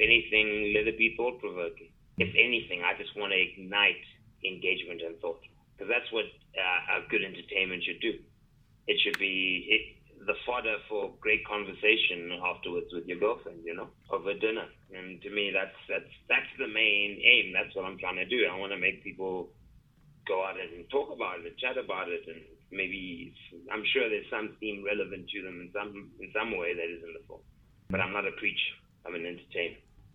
anything, let it be thought-provoking. If anything, I just want to ignite engagement and thought, because that's what a good entertainment should do. It should be the fodder for great conversation afterwards with your girlfriend, over dinner. And to me, that's the main aim. That's what I'm trying to do. I want to make people go out and talk about it, chat about it, and maybe I'm sure there's some theme relevant to them in some way that is in the film. But I'm not a preacher. I'm an entertainer.